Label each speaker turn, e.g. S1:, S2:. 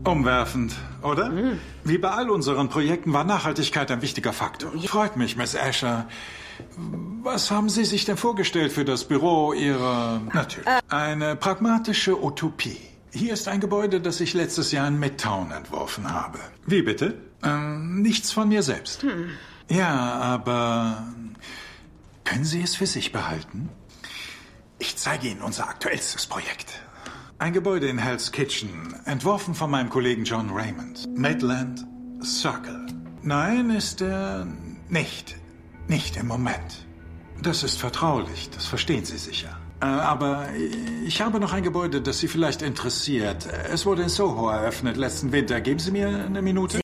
S1: Umwerfend, oder? Wie bei all unseren Projekten war Nachhaltigkeit ein wichtiger Faktor. Freut mich, Miss Asher. Was haben Sie sich denn vorgestellt für das Büro Ihrer... Natürlich. Eine pragmatische Utopie. Hier ist ein Gebäude, das ich letztes Jahr in Midtown entworfen habe. Wie bitte? Nichts von mir selbst. Ja, aber... Können Sie es für sich behalten? Ich zeige Ihnen unser aktuellstes Projekt. Ein Gebäude in Hell's Kitchen, entworfen von meinem Kollegen John Raymond. Midland Circle. Nein, ist er nicht. Nicht im Moment. Das ist vertraulich, das verstehen Sie sicher. Aber ich habe noch ein Gebäude, das Sie vielleicht interessiert. Es wurde in Soho eröffnet letzten Winter. Geben Sie mir eine Minute?